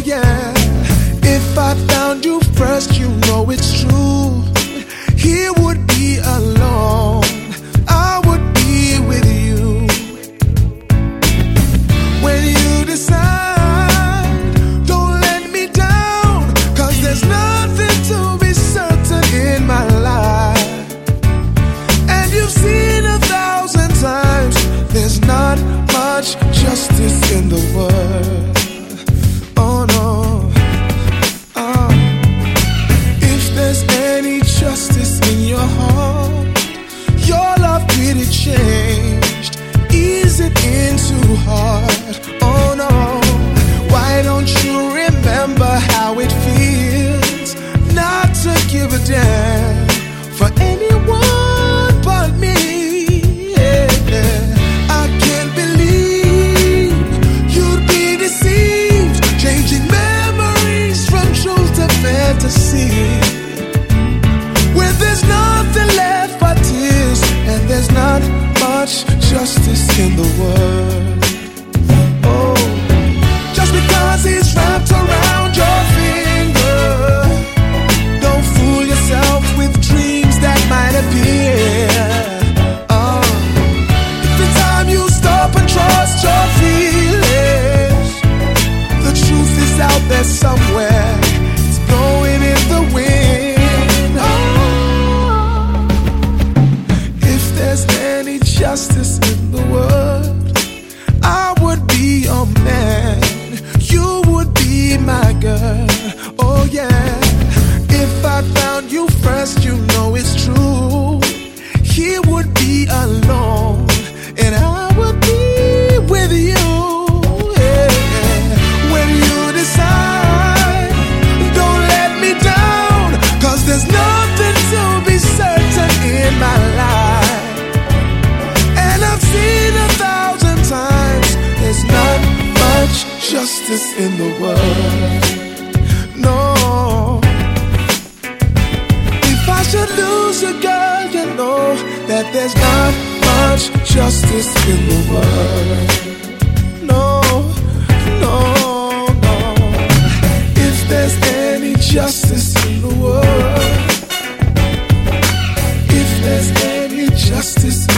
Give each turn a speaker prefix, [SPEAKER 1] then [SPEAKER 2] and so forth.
[SPEAKER 1] yeah. If I found you first, you know it's true. He would be alone, I would be with you. When you decide, don't let me down, 'cause there's nothing to be certain in my life. And you've seen 1,000 times, there's not much justice in the world. Oh no. If there's any justice in your heart, your love really changed. Ease it into hard. Oh no. Why don't you remember how it feels not to give a damn for anyone but me? I can't believe you'd be deceived, changing memories from truth to fantasy. When there's nothing left but tears, and there's not much justice in the world. Oh, just because he's wrapped around your finger, don't fool yourself with dreams that might appear. Every time you stop and trust your feelings, the truth is out there somewhere. It's blowing in the wind. If there's any justice in the world, I would be your man, you would be my girl. Oh yeah. If I found you first, you know it's true. He would be alone, and I would be with you. Yeah. When you decide, don't let me down, 'cause there's nothing to be certain in my life. And I've seen 1,000 times, there's not much justice in the world. No. If I should lose a girl, you know that there's not much justice in the world. No, no, no. If there's any justice in the world, if there's any justice